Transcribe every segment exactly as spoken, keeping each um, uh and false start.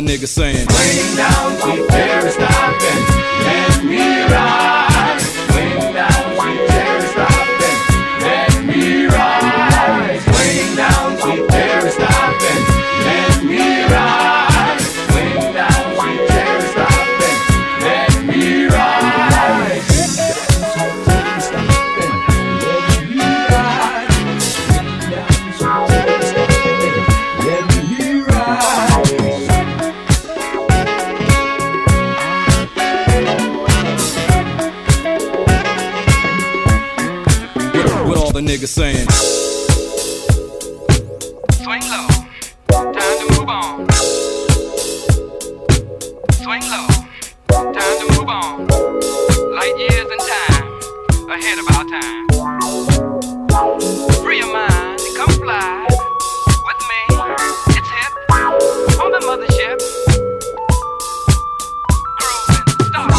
niggas saying? Swing down, sweet cherry, stop and let me ride. Swing down, sweet cherry, stop and let me ride. Swing down, sweet cherry, stop and let me ride. Swing down, sweet cherry, stop and let me ride. Swing down, sweet cherry, stop and let me ride. Swing down, sweet cherry, stop and let me ride. What all the niggas saying? Swing low, time to move on. Swing low, time to move on. Light years and time, ahead of our time. Free your mind and come fly with me. It's hip on the mothership. Grooving, start.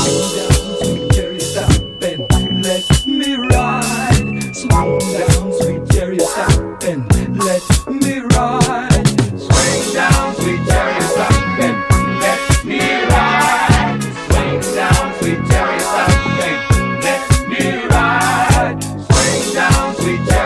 Swing down, sweet cherry, stop and let me ride. Swing down, sweet cherry, stop and let me ride. Swing down, sweet cherry, stop and let me ride. Swing down, sweet cherry.